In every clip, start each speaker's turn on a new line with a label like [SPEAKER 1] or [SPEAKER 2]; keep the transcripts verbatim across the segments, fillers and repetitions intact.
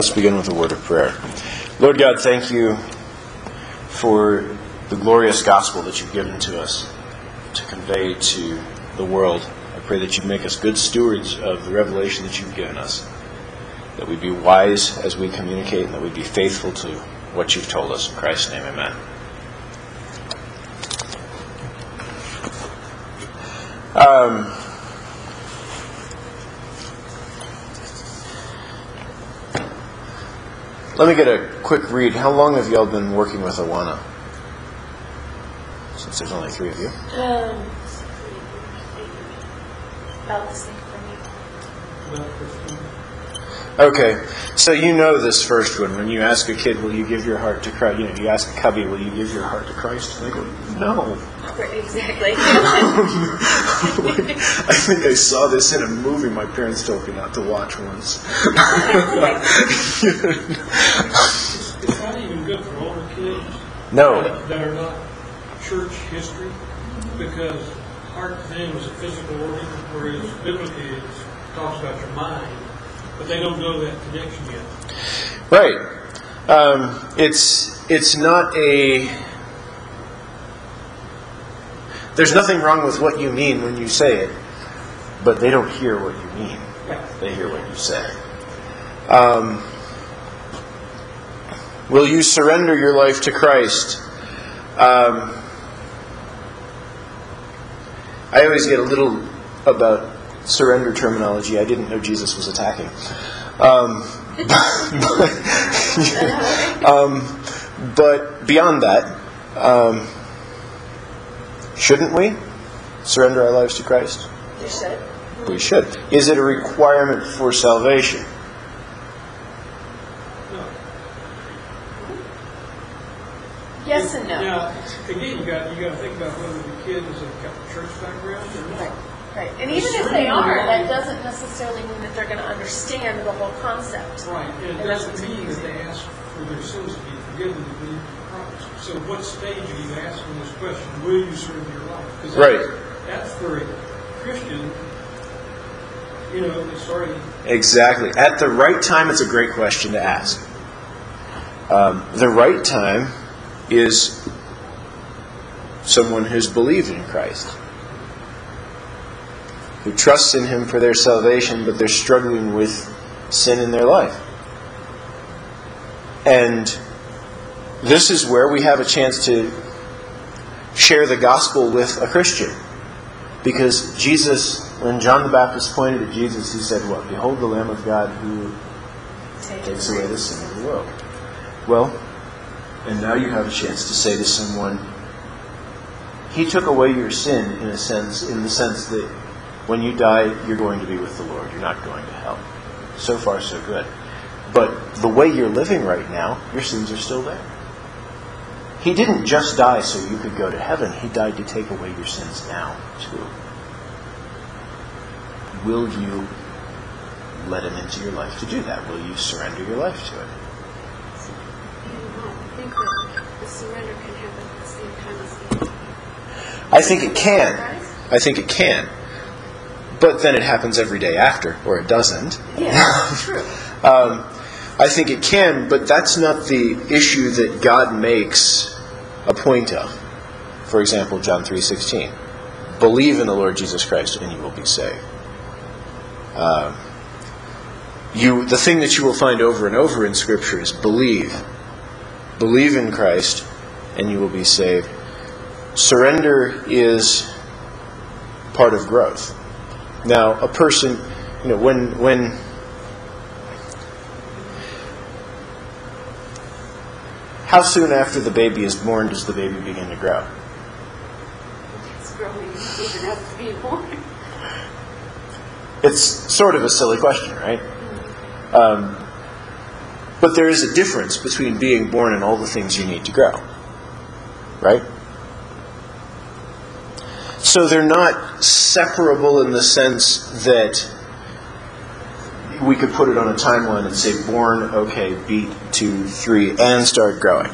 [SPEAKER 1] Let's begin with a word of prayer. Lord God, thank you for the glorious gospel that you've given to us to convey to the world. I pray that you make us good stewards of the revelation that you've given us, that we be wise as we communicate, and that we be faithful to what you've told us. In Christ's name, amen. Um, let me get a quick read. How long have y'all been working with Awana? Since there's only three of you.
[SPEAKER 2] Um, about the same for me.
[SPEAKER 1] Okay, so you know this first one. When you ask a kid, will you give your heart to Christ? You know, you ask a cubby, will you give your heart to Christ? And they go, no.
[SPEAKER 2] Exactly.
[SPEAKER 1] I think I saw this in a movie my parents told me not to watch once.
[SPEAKER 3] It's not even good for older kids.
[SPEAKER 1] No.
[SPEAKER 3] That, that are not church history, because heart to them is a physical organ, whereas biblically it talks about your mind, but they don't know that connection yet.
[SPEAKER 1] Right. Um, it's it's not a... There's nothing wrong with what you mean when you say it, but they don't hear what you mean. They hear what you say. Um, will you surrender your life to Christ? Um, I always get a little about surrender terminology. I didn't know Jesus was attacking. Um, but, um, but beyond that, um, shouldn't we surrender our lives to Christ?
[SPEAKER 2] You should.
[SPEAKER 1] We should. Is it a requirement for salvation?
[SPEAKER 3] No.
[SPEAKER 2] Yes and no.
[SPEAKER 3] Now, again, you got you got to think about whether the kid is a church background or not.
[SPEAKER 2] Right. Right. And even if they are, that doesn't necessarily mean that they're going to understand the whole concept.
[SPEAKER 3] Right. And it
[SPEAKER 2] And that's
[SPEAKER 3] doesn't
[SPEAKER 2] what's
[SPEAKER 3] mean that
[SPEAKER 2] confusing.
[SPEAKER 3] they ask for their sins to be forgiven to believe in Christ. So what stage are you asking this question? Will you surrender your life? 'Cause
[SPEAKER 1] Right.
[SPEAKER 3] That's, that's for a Christian, you know, it's already...
[SPEAKER 1] Exactly. At the right time, it's a great question to ask. Um, the right time is someone who's believed in Christ, who trusts in Him for their salvation, but they're struggling with sin in their life. And this is where we have a chance to share the gospel with a Christian. Because Jesus, when John the Baptist pointed at Jesus, he said, what? Behold the Lamb of God who takes away the sin of the world. Well, and now you have a chance to say to someone, He took away your sin in a sense, in the sense that when you die, you're going to be with the Lord. You're not going to hell. So far, so good. But the way you're living right now, your sins are still there. He didn't just die so you could go to heaven. He died to take away your sins now, too. Will you let Him into your life to do that? Will you surrender your life to it?
[SPEAKER 4] I think that the surrender can happen at the same time as the...
[SPEAKER 1] I think it can. I think it can. But then it happens every day after, or it doesn't.
[SPEAKER 2] Yeah, true.
[SPEAKER 1] um, I think it can, but that's not the issue that God makes a point of. For example, John three sixteen. Believe in the Lord Jesus Christ and you will be saved. Um, you, the thing that you will find over and over in Scripture is believe. Believe in Christ and you will be saved. Surrender is part of growth. Now, a person, you know, when when how soon after the baby is born does the baby begin to grow?
[SPEAKER 4] It's growing even after being born.
[SPEAKER 1] It's sort of a silly question, right? Um, but there is a difference between being born and all the things you need to grow, right? So they're not separable in the sense that we could put it on a timeline and say, born, okay, beat, two, three, and start growing.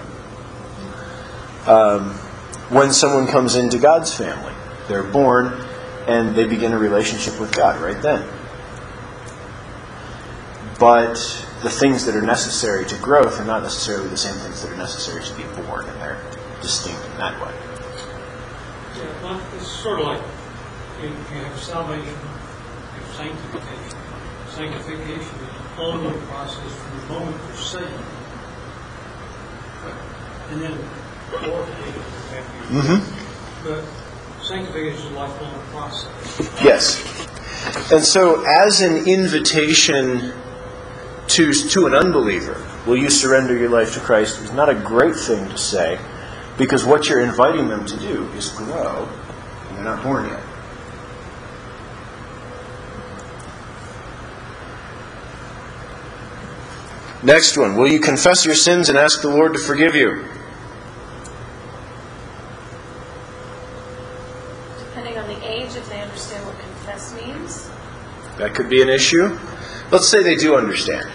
[SPEAKER 1] Um, when someone comes into God's family, they're born, and they begin a relationship with God right then. But the things that are necessary to growth are not necessarily the same things that are necessary to be born, and they're distinct in that way.
[SPEAKER 3] Yeah, well, it's sort of like if you have salvation, you have sanctification. Sanctification is an ongoing process from the moment you're saved. And then glorification after you're saved.
[SPEAKER 1] Mm-hmm.
[SPEAKER 3] But sanctification is a lifelong process.
[SPEAKER 1] Yes. And so as an invitation to, to an unbeliever, will you surrender your life to Christ, is not a great thing to say, because what you're inviting them to do is grow, and they're not born yet. Next one. Will you confess your sins and ask the Lord to forgive you?
[SPEAKER 2] Depending on the age, if they understand what confess means.
[SPEAKER 1] That could be an issue. Let's say they do understand.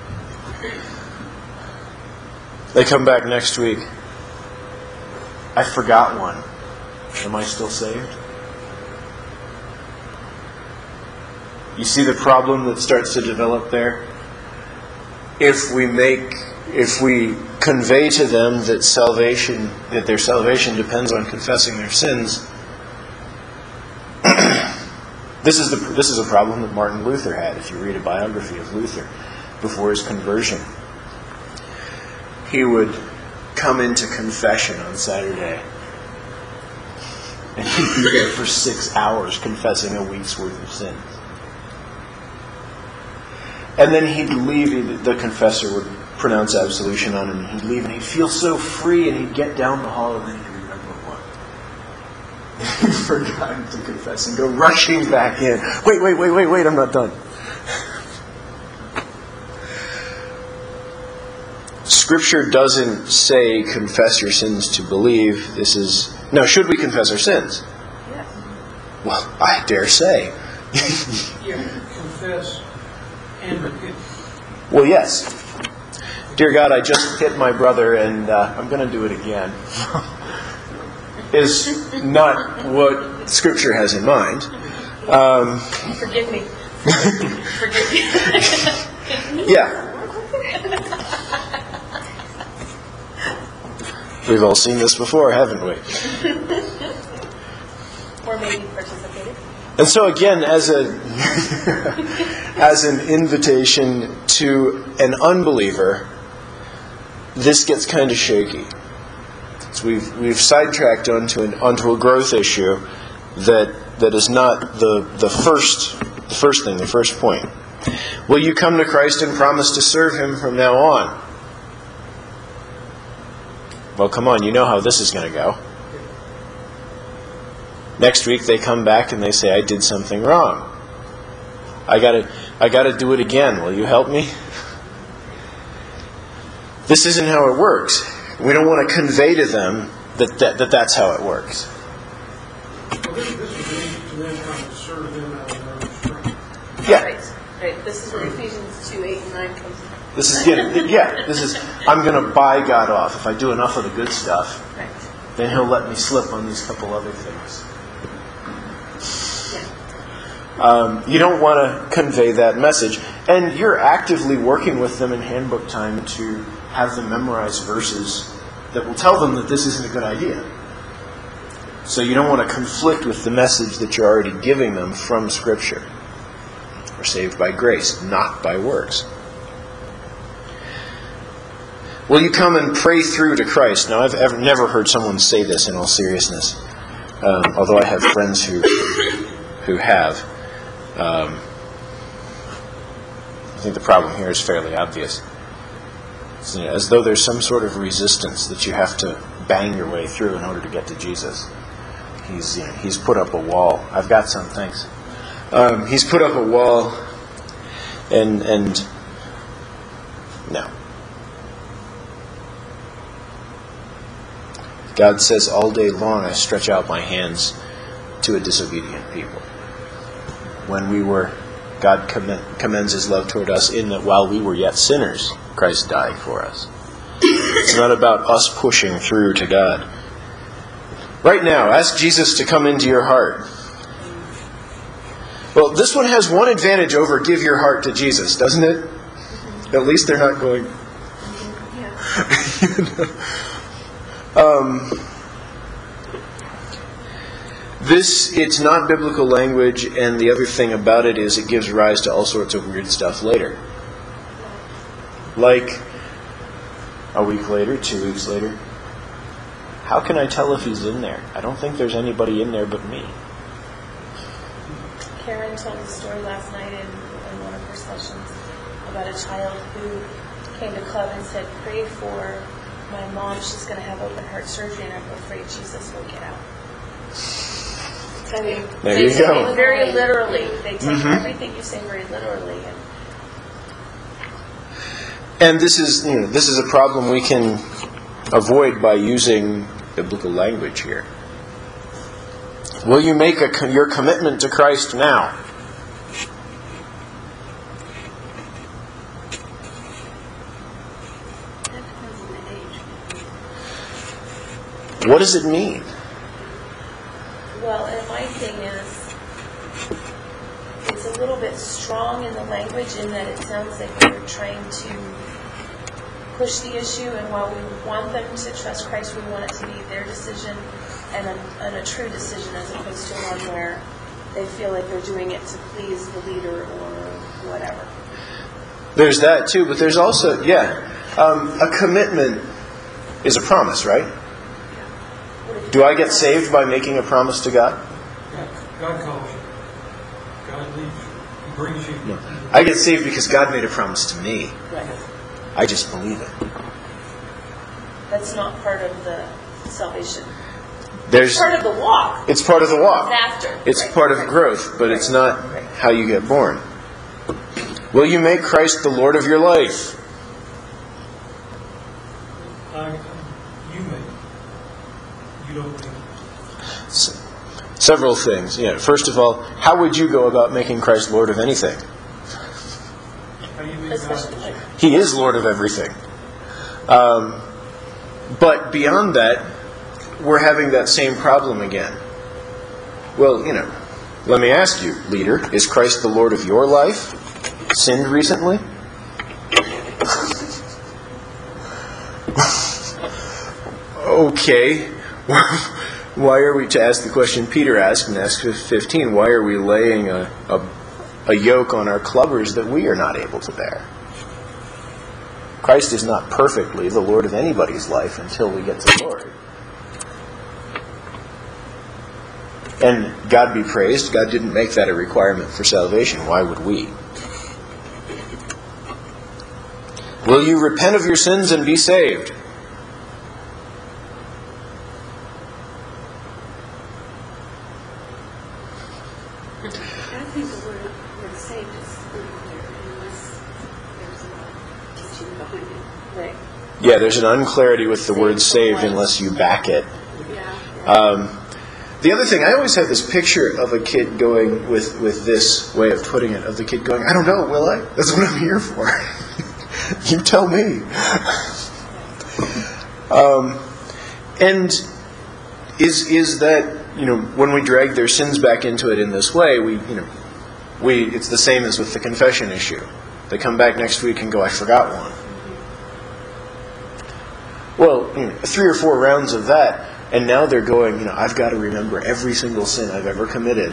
[SPEAKER 1] They come back next week. I forgot one. Am I still saved? You see the problem that starts to develop there? If we make, if we convey to them that salvation, that their salvation depends on confessing their sins, this is the this is a problem that Martin Luther had. If you read a biography of Luther before his conversion, he would come into confession on Saturday, and he'd be there for six hours confessing a week's worth of sins. And then he'd leave, the confessor would pronounce absolution on him, and he'd leave, and he'd feel so free, and he'd get down the hall, and then he'd remember what? He'd forgotten to confess, and go rushing back in. Wait, wait, wait, wait, wait, I'm not done. Scripture doesn't say confess your sins to believe. This is... Now, should we confess our sins?
[SPEAKER 2] Yes.
[SPEAKER 1] Well, I dare say.
[SPEAKER 3] Yeah, confess and repent.
[SPEAKER 1] Well, yes. Dear God, I just hit my brother, and uh, I'm going to do it again. Is not what Scripture has in mind. Um,
[SPEAKER 2] Forgive me. Forgive me.
[SPEAKER 1] yeah. We've all seen this before, haven't we?
[SPEAKER 2] Or maybe participated.
[SPEAKER 1] And so again, as a as an invitation to an unbeliever, this gets kind of shaky. So we've we've sidetracked onto an onto a growth issue that that is not the the first the first thing, the first point. Will you come to Christ and promise to serve Him from now on? Well, come on, you know how this is going to go. Next week they come back and they say, I did something wrong. I gotta, I gotta do it again. Will you help me? This isn't how it works. We don't want to convey to them that, that, that that's how it works.
[SPEAKER 3] Well, this, this is leading to them trying to serve them out of their own strength.
[SPEAKER 1] Yeah.
[SPEAKER 2] Right. Right. This is where Ephesians two, eight, and nine comes in.
[SPEAKER 1] This is getting, yeah, this is, I'm going to buy God off. If I do enough of the good stuff,
[SPEAKER 2] Right.
[SPEAKER 1] then He'll let me slip on these couple other things. Um, you don't want to convey that message. And you're actively working with them in handbook time to have them memorize verses that will tell them that this isn't a good idea. So you don't want to conflict with the message that you're already giving them from Scripture. We're saved by grace, not by works. Will you come and pray through to Christ? Now, I've ever, never heard someone say this in all seriousness, um, although I have friends who who have. Um, I think the problem here is fairly obvious. It's, you know, as though there's some sort of resistance that you have to bang your way through in order to get to Jesus. He's, you know, he's put up a wall. I've got some, thanks. Um, he's put up a wall, and and no. God says, all day long I stretch out my hands to a disobedient people. When we were, God commend, commends His love toward us in that while we were yet sinners, Christ died for us. It's not about us pushing through to God. Right now, ask Jesus to come into your heart. Well, this one has one advantage over give your heart to Jesus, doesn't it? At least they're not going.
[SPEAKER 4] Yeah.
[SPEAKER 1] You know? um, this, it's not biblical language, and the other thing about it is it gives rise to all sorts of weird stuff later. Like, a week later, two weeks later, how can I tell if he's in there? I don't think there's anybody in there but me.
[SPEAKER 2] Karen told a story last night in, in one of her sessions about a child who came to club and said, pray for my mom, she's going to have open heart surgery and I'm afraid Jesus will get out. I mean,
[SPEAKER 1] There
[SPEAKER 2] they
[SPEAKER 1] you
[SPEAKER 2] take
[SPEAKER 1] go.
[SPEAKER 2] it very literally. They take
[SPEAKER 1] Mhm.
[SPEAKER 2] everything you say very literally. And
[SPEAKER 1] And this is, you know, this is a problem we can avoid by using biblical language here. Will you make a, your commitment to Christ now?
[SPEAKER 4] That depends on the age.
[SPEAKER 1] What does it mean?
[SPEAKER 2] well, and my thing is, it's a little bit strong in the language in that it sounds like we're trying to push the issue, and while we want them to trust Christ, we want it to be their decision and a, and a true decision as opposed to one where they feel like they're doing it to please the leader or whatever.
[SPEAKER 1] There's that too, but there's also, yeah, um, a commitment is a promise, right? Do I get saved by making a promise to God?
[SPEAKER 3] God, God calls you. God leads you. He brings you.
[SPEAKER 1] No. I get saved because God made a promise to me.
[SPEAKER 2] Right.
[SPEAKER 1] I just believe it.
[SPEAKER 2] That's not part of the salvation.
[SPEAKER 1] There's,
[SPEAKER 2] It's part of the walk.
[SPEAKER 1] it's part of the walk.
[SPEAKER 2] It's after.
[SPEAKER 1] It's
[SPEAKER 2] Right.
[SPEAKER 1] part of
[SPEAKER 2] Right.
[SPEAKER 1] growth, but it's not
[SPEAKER 2] Right.
[SPEAKER 1] how you get born. Will you make Christ the Lord of your life?
[SPEAKER 3] I, you may. You don't think.
[SPEAKER 1] S- Several things. Yeah. First of all, how would you go about making Christ Lord of anything?
[SPEAKER 3] How you make
[SPEAKER 2] Especially
[SPEAKER 3] God.
[SPEAKER 2] like,
[SPEAKER 1] He is Lord of everything. Um, but beyond that, we're having that same problem again. Well, you know, let me ask you, leader, is Christ the Lord of your life? Sinned recently? Okay. Why are we, to ask the question Peter asked in Acts fifteen, why are we laying a, a, a yoke on our clubbers that we are not able to bear? Christ is not perfectly the Lord of anybody's life until we get to glory. And God be praised, God didn't make that a requirement for salvation. Why would we? Will you repent of your sins and be saved?
[SPEAKER 4] I think the word, word saved is unclear unless there's a lot of teaching behind it.
[SPEAKER 2] right.
[SPEAKER 1] Yeah, there's an unclarity with the word saved unless you back it.
[SPEAKER 4] Yeah.
[SPEAKER 1] Um, the other thing, I always have this picture of a kid going with, with this way of putting it, of the kid going, I don't know, will I? That's what I'm here for. You tell me. Um, and is is that, you know, when we drag their sins back into it in this way, we, you know, we it's the same as with the confession issue. They come back next week and go, I forgot one. Well, you know, three or four rounds of that, and now they're going, you know, I've got to remember every single sin I've ever committed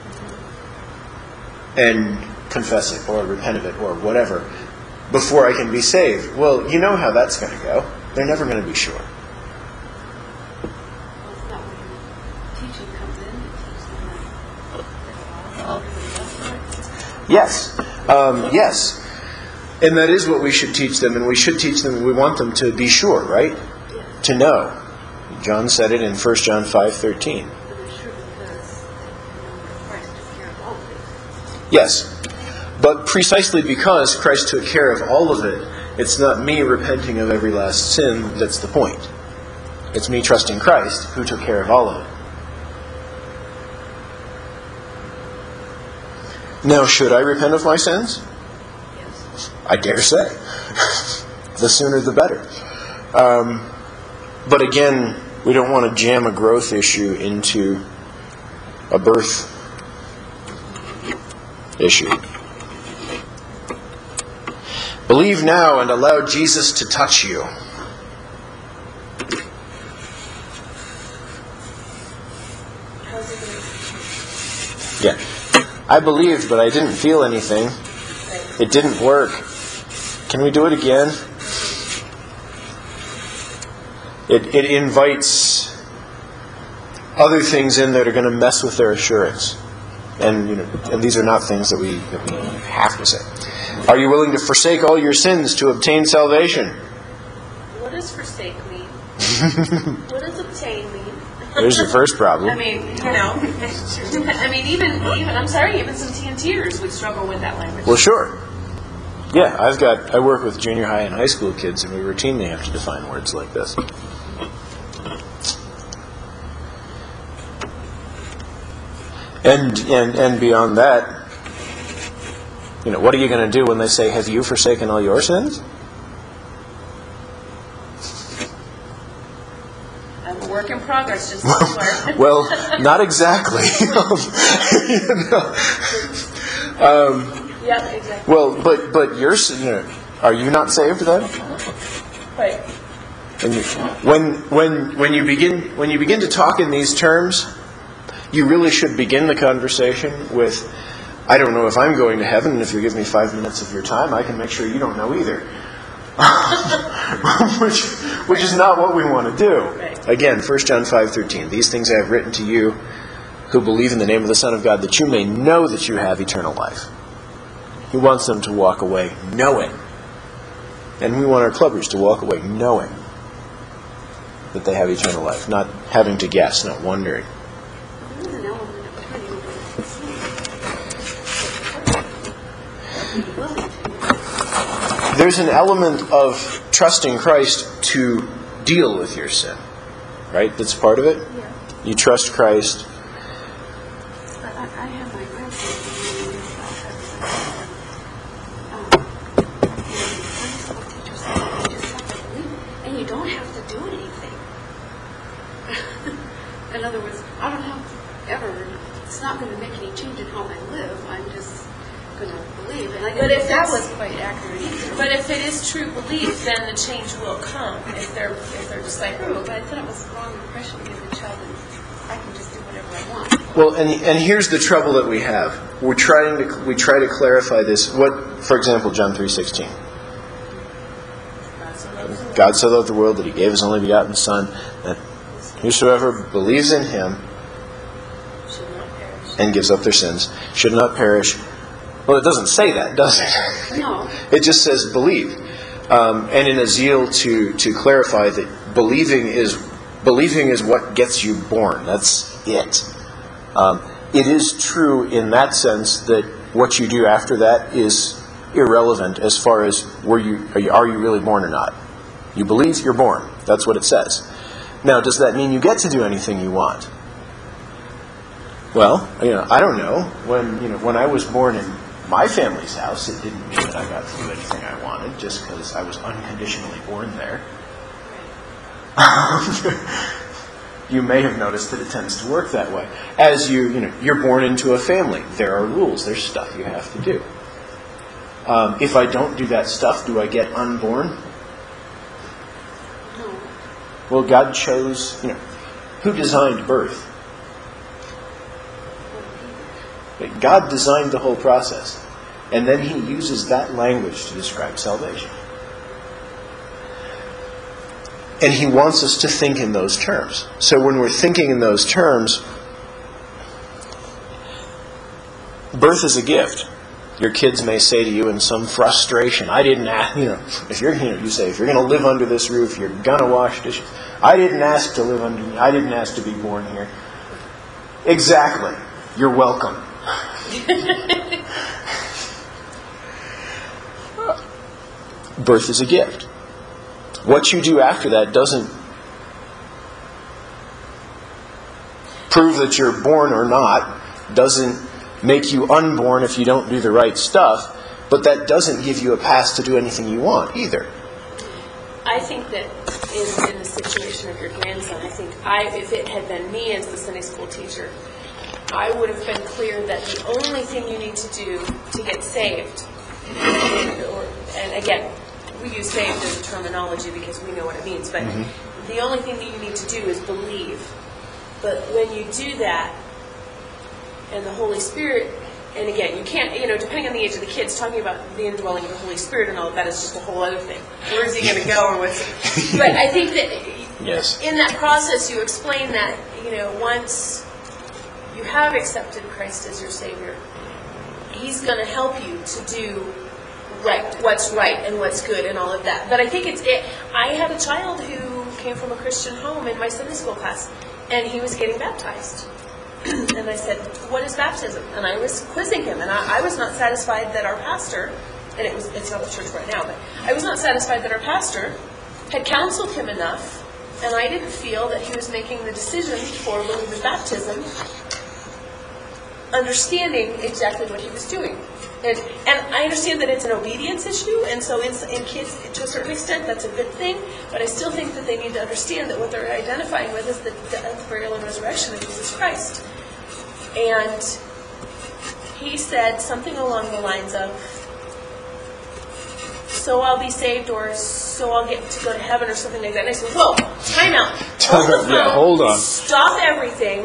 [SPEAKER 1] and confess it or repent of it or whatever before I can be saved. Well, you know how that's going to go. They're never going to be sure.
[SPEAKER 4] Well, it's not when teaching comes in to teach them that.
[SPEAKER 1] Yes. Um, yes. And that is what we should teach them, and we should teach them, we want them to be sure, right? To know. John said it in First John five thirteen.
[SPEAKER 4] But they're sure because they know that Christ took care of all of it.
[SPEAKER 1] Yes. But precisely because Christ took care of all of it, it's not me repenting of every last sin that's the point. It's me trusting Christ, who took care of all of it. Now, should I repent of my sins?
[SPEAKER 4] Yes.
[SPEAKER 1] I dare say. The sooner the better. Um, but again, we don't want to jam a growth issue into a birth issue. Believe now and allow Jesus to touch you.
[SPEAKER 2] How's it going?
[SPEAKER 1] Yeah. I believed, but I didn't feel anything. It didn't work. Can we do it again? It, it invites other things in that are going to mess with their assurance. And, you know, and these are not things that we, that we have to say. Are you willing to forsake all your sins to obtain salvation?
[SPEAKER 2] What does forsake mean? What does obtain mean?
[SPEAKER 1] There's your first problem.
[SPEAKER 2] I mean, you know, I mean, even, even, I'm sorry, even some T N T'ers would struggle with that language.
[SPEAKER 1] Well, sure. Yeah, I've got, I work with junior high and high school kids, and we routinely have to define words like this. And, and, and beyond that, you know, what are you going to do when they say, have you forsaken all your sins?
[SPEAKER 2] I'm a work in progress, just as well.
[SPEAKER 1] Well, not exactly. You know. um,
[SPEAKER 2] Yeah, exactly.
[SPEAKER 1] well, but but you're, you know, are you not saved then?
[SPEAKER 2] Right.
[SPEAKER 1] And you, when when when you begin when you begin to talk in these terms, you really should begin the conversation with, I don't know if I'm going to heaven, and if you give me five minutes of your time, I can make sure you don't know either. which which is not what we want to do.
[SPEAKER 2] Right.
[SPEAKER 1] Again, First John five thirteen. These things I have written to you who believe in the name of the Son of God, that you may know that you have eternal life. He wants them to walk away knowing. And we want our clubbers to walk away knowing that they have eternal life, not having to guess, not wondering.
[SPEAKER 4] There's an element of turning away from sin. Willing to.
[SPEAKER 1] There's an element of trusting Christ to deal with your sin, right? That's part of it.
[SPEAKER 4] Yeah.
[SPEAKER 1] You trust Christ.
[SPEAKER 4] I, I I have my grandson who is um, and Sunday school teacher said you just have to believe it, and you don't have to do anything. In other words, I don't have to ever, it's not going to make any change in how I live. I'm just going to believe. And I
[SPEAKER 2] But if
[SPEAKER 4] that
[SPEAKER 2] that's
[SPEAKER 4] was quite accurate either.
[SPEAKER 2] But if it is true belief, then the change will come. If they're if they're just like,
[SPEAKER 4] True,
[SPEAKER 2] "Ooh,
[SPEAKER 4] but I thought it was the wrong impression to give the child that I can just do whatever I want.
[SPEAKER 1] Well, and and here's the trouble that we have. We're trying to we try to clarify this. What, for example, John three sixteen.
[SPEAKER 2] God so loved the world."
[SPEAKER 1] God so loved the world that He gave His only begotten Son, that whosoever believes in Him
[SPEAKER 2] Should not perish.
[SPEAKER 1] and gives up their sins should not perish. Well, it doesn't say that, does it?
[SPEAKER 4] No.
[SPEAKER 1] It just says believe. Um, and in a zeal to, to clarify that believing is believing is what gets you born. That's it. Um, it is true in that sense that what you do after that is irrelevant as far as were you are you, are you really born or not. You believe, you're born. That's what it says. Now, does that mean you get to do anything you want? Well, you know, I don't know. When you know, when I was born in my family's house, it didn't mean that I got to do anything I wanted just because I was unconditionally born there. You may have noticed that it tends to work that way. As you, you know, you're born into a family, there are rules. There's stuff you have to do. Um, if I don't do that stuff, do I get unborn?
[SPEAKER 4] No.
[SPEAKER 1] Well, God chose, you know, who designed birth? God designed the whole process. And then He uses that language to describe salvation. And He wants us to think in those terms. So when we're thinking in those terms, birth is a gift. Your kids may say to you in some frustration, I didn't ask, you know, if you're, you know, you say, if you're going to live under this roof, you're going to wash dishes. I didn't ask to live under, I didn't ask to be born here. Exactly. You're welcome. Birth is a gift. What you do after that doesn't prove that you're born or not, doesn't make you unborn if you don't do the right stuff, but that doesn't give you a pass to do anything you want either.
[SPEAKER 2] I think that in, in the situation of your grandson, I think I, if it had been me as the Sunday school teacher, I would have been clear that the only thing you need to do to get saved, or, and again, we use saved as a terminology because we know what it means, but mm-hmm. the only thing that you need to do is believe. But when you do that, and the Holy Spirit, and again, you can't, you know, depending on the age of the kids, talking about the indwelling of the Holy Spirit and all of that is just a whole other thing. Where is he going to go, or what's? But I think that
[SPEAKER 1] yes.
[SPEAKER 2] in that process, you explain that, you know, once you have accepted Christ as your Savior, He's going to help you to do right, what's right and what's good and all of that. But I think it's it. I had a child who came from a Christian home in my Sunday school class, and he was getting baptized. And I said, what is baptism? And I was quizzing him, and I, I was not satisfied that our pastor, and it was it's not the church right now, but I was not satisfied that our pastor had counseled him enough, and I didn't feel that he was making the decision for believer baptism, understanding exactly what he was doing. And, and I understand that it's an obedience issue, and so in, in kids, to a certain extent, that's a good thing, but I still think that they need to understand that what they're identifying with is the death, burial, and resurrection of Jesus Christ. And he said something along the lines of, so I'll be saved, or so I'll get to go to heaven, or something like that. And I said, whoa, time out. Hold the phone,
[SPEAKER 1] yeah, hold on.
[SPEAKER 2] Stop everything.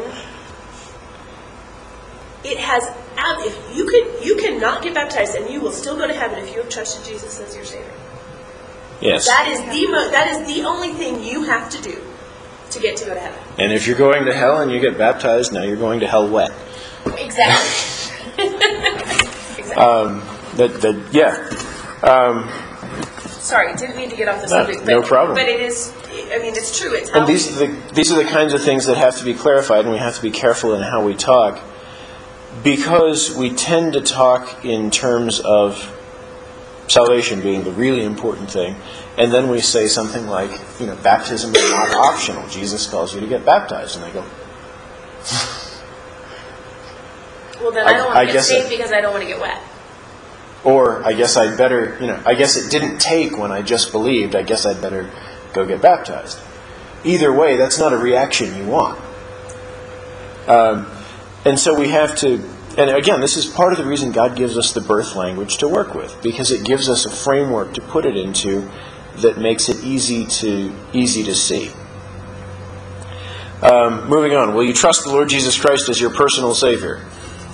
[SPEAKER 2] It has, if you can, you cannot get baptized, and you will still go to heaven if you have trusted Jesus as your Savior.
[SPEAKER 1] Yes.
[SPEAKER 2] That is the mo- that is the only thing you have to do to get to go to heaven.
[SPEAKER 1] And if you're going to hell and you get baptized, now you're going to hell wet.
[SPEAKER 2] Exactly. exactly.
[SPEAKER 1] Um, that, that, yeah. Um,
[SPEAKER 2] Sorry, didn't mean to get off the
[SPEAKER 1] no,
[SPEAKER 2] subject. But,
[SPEAKER 1] no problem.
[SPEAKER 2] But it is, I mean, it's true. It's how
[SPEAKER 1] and these are, the, these are the kinds of things that have to be clarified, and we have to be careful in how we talk, because we tend to talk in terms of salvation being the really important thing, and then we say something like, you know, baptism is not optional. Jesus calls you to get baptized. And they go,
[SPEAKER 2] well, then I, I don't want
[SPEAKER 1] I
[SPEAKER 2] to get
[SPEAKER 1] guess
[SPEAKER 2] saved
[SPEAKER 1] it,
[SPEAKER 2] because I don't want to get wet.
[SPEAKER 1] Or I guess I'd better, you know, I guess it didn't take when I just believed. I guess I'd better go get baptized. Either way, that's not a reaction you want. Um, and so we have to, and again, this is part of the reason God gives us the birth language to work with, because it gives us a framework to put it into that makes it easy to easy to see. Um, moving on, will you trust the Lord Jesus Christ as your personal Savior?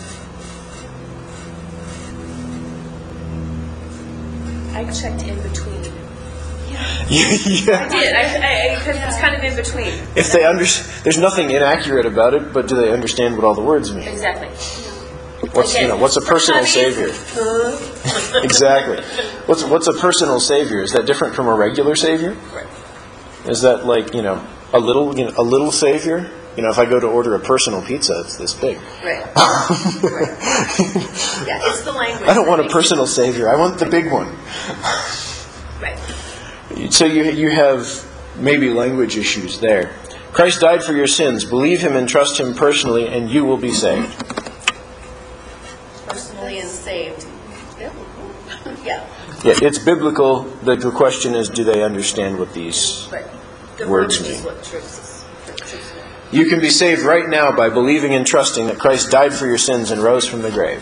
[SPEAKER 2] I checked in between.
[SPEAKER 1] Yeah.
[SPEAKER 2] I did. I, I, because it's kind of in between.
[SPEAKER 1] If they under, there's nothing inaccurate about it, but do they understand what all the words mean?
[SPEAKER 2] Exactly.
[SPEAKER 1] What's
[SPEAKER 2] Again,
[SPEAKER 1] you know what's a personal savior?
[SPEAKER 2] Huh?
[SPEAKER 1] Exactly. What's what's a personal savior? Is that different from a regular savior?
[SPEAKER 2] Right.
[SPEAKER 1] Is that like you know a little you know a little savior? You know, if I go to order a personal pizza, it's this big.
[SPEAKER 2] Right. right. Yeah, it's the language.
[SPEAKER 1] I don't want a personal savior. I want the big one.
[SPEAKER 2] Right.
[SPEAKER 1] So you you have maybe language issues there. Christ died for your sins. Believe Him and trust Him personally, and you will be saved.
[SPEAKER 2] Personally and saved. Yeah. yeah.
[SPEAKER 1] Yeah, it's biblical. The, the question is, do they understand what these
[SPEAKER 2] right. the
[SPEAKER 1] words
[SPEAKER 2] mean?
[SPEAKER 1] mean?
[SPEAKER 2] What truths is, truths mean.
[SPEAKER 1] You can be saved right now by believing and trusting that Christ died for your sins and rose from the grave.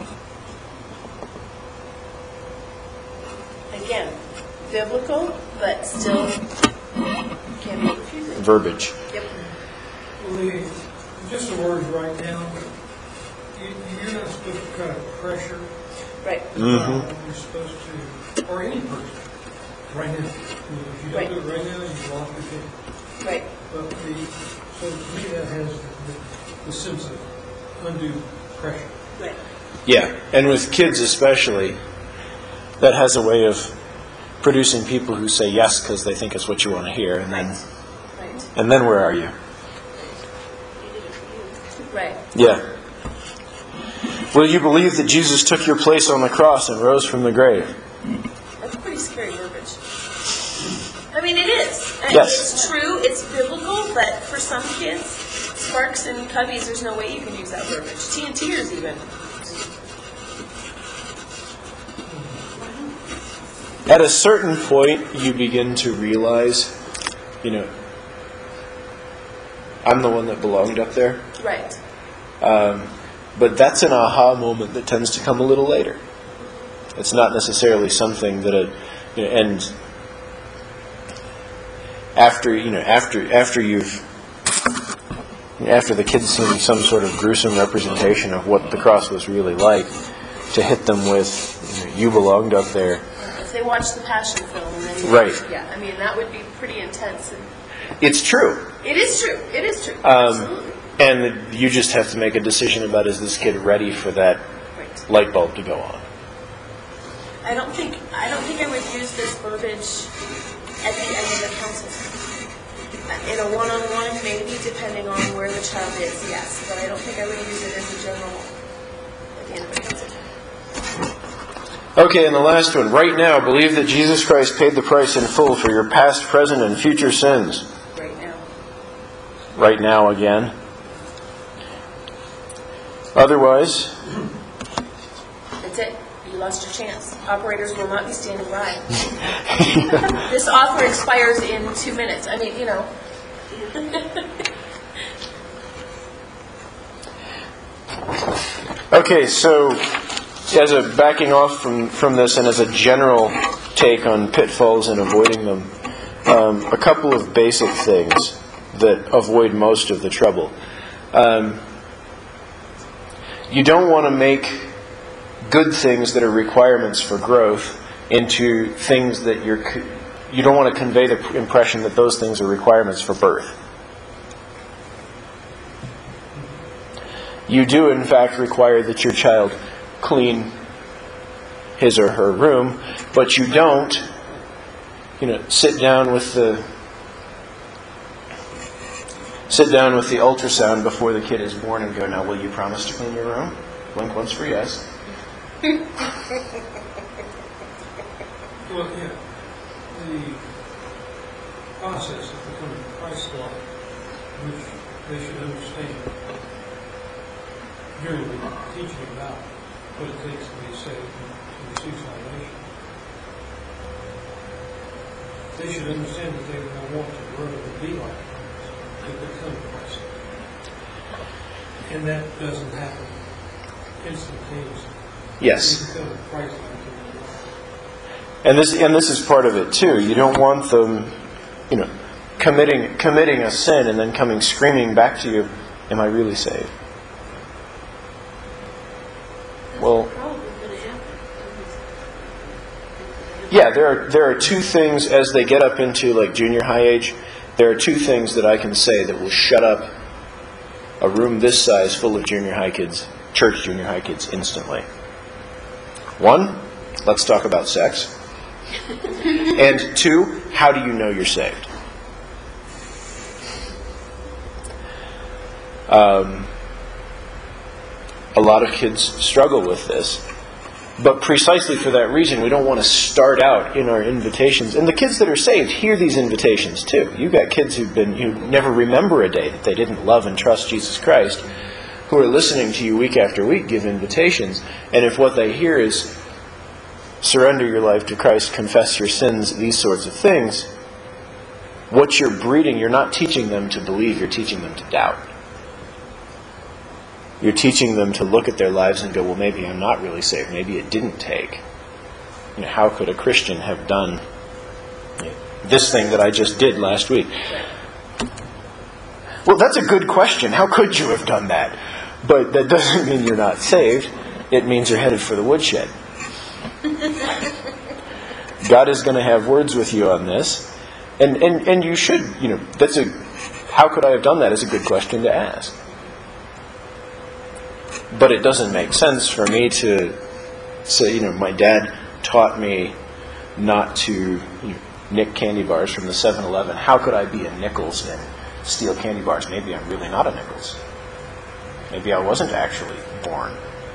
[SPEAKER 2] Again, biblical, but still can be confusing.
[SPEAKER 1] Verbiage.
[SPEAKER 2] Yep.
[SPEAKER 3] Well, the, just the words right now, you, you're not supposed to cut a pressure.
[SPEAKER 2] Right.
[SPEAKER 1] Mm-hmm.
[SPEAKER 3] You're supposed to, or any person, right now. If you don't
[SPEAKER 2] Right.
[SPEAKER 3] do it right now, you've lost your faith.
[SPEAKER 2] Right.
[SPEAKER 3] But the, so to me that has the, the sense of undue pressure.
[SPEAKER 2] Right.
[SPEAKER 1] Yeah, and with kids especially, that has a way of producing people who say yes because they think it's what you want to hear, and then,
[SPEAKER 2] Right.
[SPEAKER 1] and then where are you?
[SPEAKER 2] Right.
[SPEAKER 1] Yeah. Will you believe that Jesus took your place on the cross and rose from the grave?
[SPEAKER 2] That's pretty scary verbiage. I mean, it is. I mean,
[SPEAKER 1] Yes.
[SPEAKER 2] It's true. It's biblical, but for some kids, Sparks and Cubbies, there's no way you can use that verbiage. T and Ters even.
[SPEAKER 1] At a certain point, you begin to realize, you know, I'm the one that belonged up there.
[SPEAKER 2] Right.
[SPEAKER 1] Um, but that's an aha moment that tends to come a little later. It's not necessarily something that a you know, and after you know after after you've after the kids seen some sort of gruesome representation of what the cross was really like, to hit them with you, know, you belonged up there.
[SPEAKER 2] If they watch the Passion film, then
[SPEAKER 1] right?
[SPEAKER 2] Yeah, I mean that would be pretty intense. And
[SPEAKER 1] it's true.
[SPEAKER 2] It is true. It is true.
[SPEAKER 1] Um,
[SPEAKER 2] Absolutely.
[SPEAKER 1] And you just have to make a decision about, is this kid ready for that
[SPEAKER 2] Right.
[SPEAKER 1] light bulb to go on?
[SPEAKER 2] I don't think I don't think I would use this verbiage at the end of the counsel. In a one-on-one, maybe, depending on where the child is, yes. But I don't think I would use it as a general at the end of the counsel.
[SPEAKER 1] Okay, and the last one. Right now, believe that Jesus Christ paid the price in full for your past, present, and future sins.
[SPEAKER 2] Right now.
[SPEAKER 1] Right now again. Otherwise,
[SPEAKER 2] That's it. You lost your chance. Operators will not be standing by. This offer expires in two minutes. I mean, you know.
[SPEAKER 1] okay, so as a backing off from, from this and as a general take on pitfalls and avoiding them, um, a couple of basic things that avoid most of the trouble. Um, you don't want to make good things that are requirements for growth into things that you're you don't want to convey the impression that those things are requirements for birth. You do in fact require that your child clean his or her room, but you don't you know sit down with the sit down with the ultrasound before the kid is born and go, now will you promise to clean your room? Blink once for yes.
[SPEAKER 3] Well, yeah, the process of becoming Christ-like, which they should understand during the teaching about what it takes to be saved and to receive salvation. They should understand that they will want to grow and be like Christ, to become Christ. And that doesn't happen instantaneously.
[SPEAKER 1] Yes. And this and this is part of it too. You don't want them, you know, committing committing a sin and then coming screaming back to you, am I really saved? Well, yeah, there are there are two things as they get up into like junior high age, there are two things that I can say that will shut up a room this size full of junior high kids, church junior high kids instantly. One, let's talk about sex. And two, how do you know you're saved? Um, a lot of kids struggle with this. But precisely for that reason, we don't want to start out in our invitations. And the kids that are saved hear these invitations too. You've got kids who've been who never remember a day that they didn't love and trust Jesus Christ, who are listening to you week after week give invitations. And if what they hear is surrender your life to Christ, confess your sins, these sorts of things, what you're breeding, you're not teaching them to believe, you're teaching them to doubt. You're teaching them to look at their lives and go, well, maybe I'm not really saved. Maybe it didn't take. You know, how could a Christian have done you know, this thing that I just did last week? Well, that's a good question. How could you have done that? But that doesn't mean you're not saved. It means you're headed for the woodshed. God is going to have words with you on this. And, and, and you should, you know, that's a, how could I have done that is a good question to ask. But it doesn't make sense for me to say, you know, my dad taught me not to you know, nick candy bars from the seven eleven. How could I be a Nichols and steal candy bars? Maybe I'm really not a Nichols. Maybe I wasn't actually born.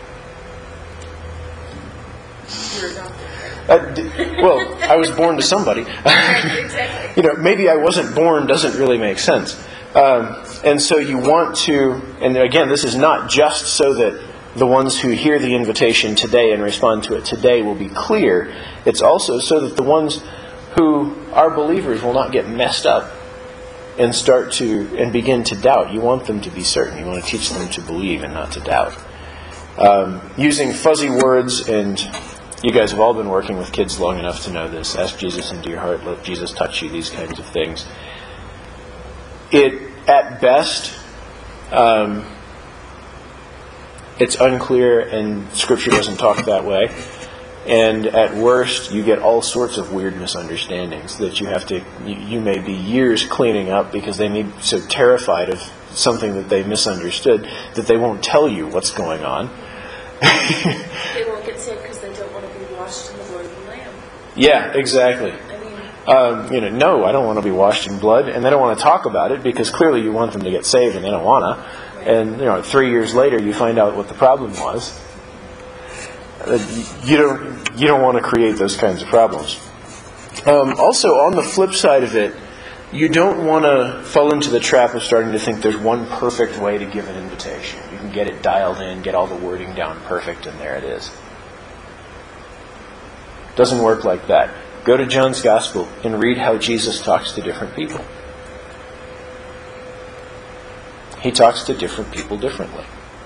[SPEAKER 2] You were adopted, right?
[SPEAKER 1] Uh, d- well, I was born to somebody.
[SPEAKER 2] Exactly.
[SPEAKER 1] You know, maybe I wasn't born doesn't really make sense. Um, and so you want to, and again, this is not just so that the ones who hear the invitation today and respond to it today will be clear. It's also so that the ones who are believers will not get messed up and start to, and begin to doubt. You want them to be certain. You want to teach them to believe and not to doubt. Um, using fuzzy words and You guys have all been working with kids long enough to know this. Ask Jesus into your heart. Let Jesus touch you. These kinds of things. It, at best, um, it's unclear and Scripture doesn't talk that way. And at worst, you get all sorts of weird misunderstandings that you have to, you, you may be years cleaning up because they may be so terrified of something that they misunderstood that they won't tell you what's going on.
[SPEAKER 2] They won't get saved because they don't want to be washed in the blood of the Lamb.
[SPEAKER 1] Yeah, exactly.
[SPEAKER 2] I mean,
[SPEAKER 1] Um, you know, no, I don't want to be washed in blood, and they don't want to talk about it because clearly you want them to get saved, and they don't want to. And you know, three years later, you find out what the problem was. Uh, you don't, you don't want to create those kinds of problems. Um, also, on the flip side of it, you don't want to fall into the trap of starting to think there's one perfect way to give an invitation. You can get it dialed in, get all the wording down perfect, and there it is. Doesn't work like that. Go to John's Gospel and read how Jesus talks to different people. He talks to different people differently.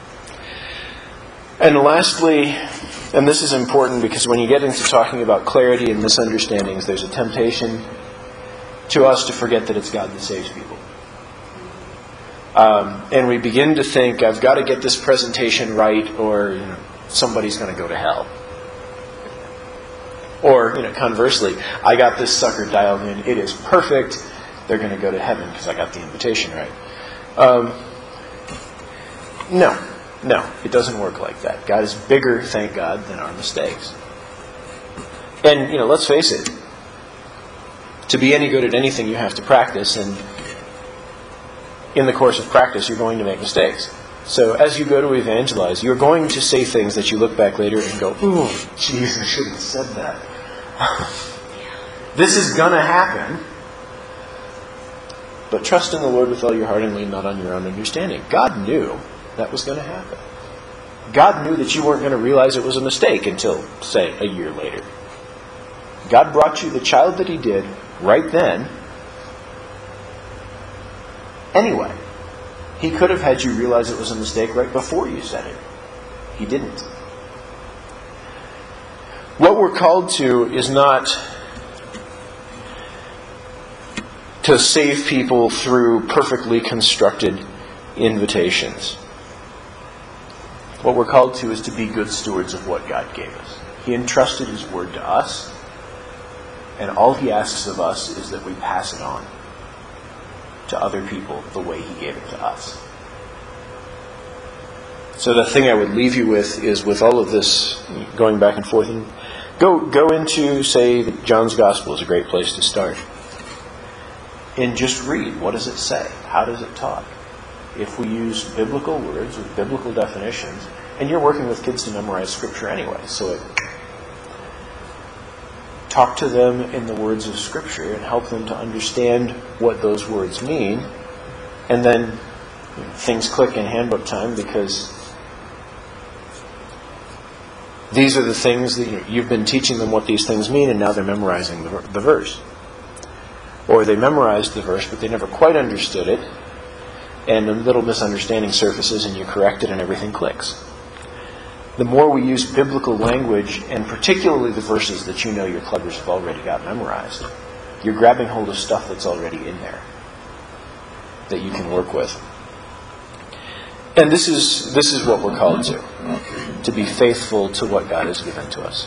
[SPEAKER 1] And lastly, and this is important because when you get into talking about clarity and misunderstandings, there's a temptation to us to forget that it's God that saves people. Um, and we begin to think, I've got to get this presentation right, or you know, somebody's going to go to hell. Or, you know, conversely, I got this sucker dialed in. It is perfect. They're going to go to heaven because I got the invitation right. Um, no, no, it doesn't work like that. God is bigger, thank God, than our mistakes. And, you know, let's face it. To be any good at anything, you have to practice. And in the course of practice, you're going to make mistakes. So as you go to evangelize, you're going to say things that you look back later and go, ooh, jeez, I shouldn't have said that. This is going to happen. But trust in the Lord with all your heart and lean not on your own understanding. God knew that was going to happen. God knew that you weren't going to realize it was a mistake until, say, a year later. God brought you the child that He did right then. Anyway, He could have had you realize it was a mistake right before you said it. He didn't. What we're called to is not to save people through perfectly constructed invitations. What we're called to is to be good stewards of what God gave us. He entrusted His word to us, and all He asks of us is that we pass it on to other people the way He gave it to us. So the thing I would leave you with is, with all of this going back and forth, and go go into, say, John's Gospel is a great place to start. And just read. What does it say? How does it talk? If we use biblical words with biblical definitions, and you're working with kids to memorize Scripture anyway, so it, talk to them in the words of Scripture and help them to understand what those words mean. And then you know, things click in handbook time, because these are the things that you know, you've been teaching them what these things mean, and now they're memorizing the, the verse. Or they memorized the verse, but they never quite understood it, and a little misunderstanding surfaces, and you correct it, and everything clicks. The more we use biblical language, and particularly the verses that you know your clubbers have already got memorized, you're grabbing hold of stuff that's already in there that you can work with. And this is this is what we're called to, to be faithful to what God has given to us.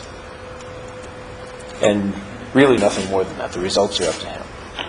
[SPEAKER 1] And really nothing more than that. The results are up to Him.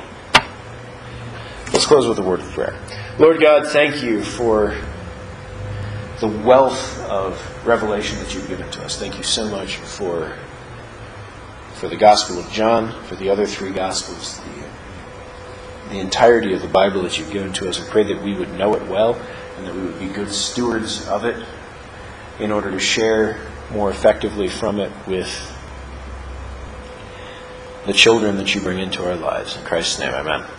[SPEAKER 1] Let's close with a word of prayer. Lord God, thank You for the wealth of revelation that You've given to us. Thank You so much for for the Gospel of John, for the other three Gospels, the, the entirety of the Bible that You've given to us. I pray that we would know it well, and that we would be good stewards of it in order to share more effectively from it with the children that You bring into our lives. In Christ's name, amen.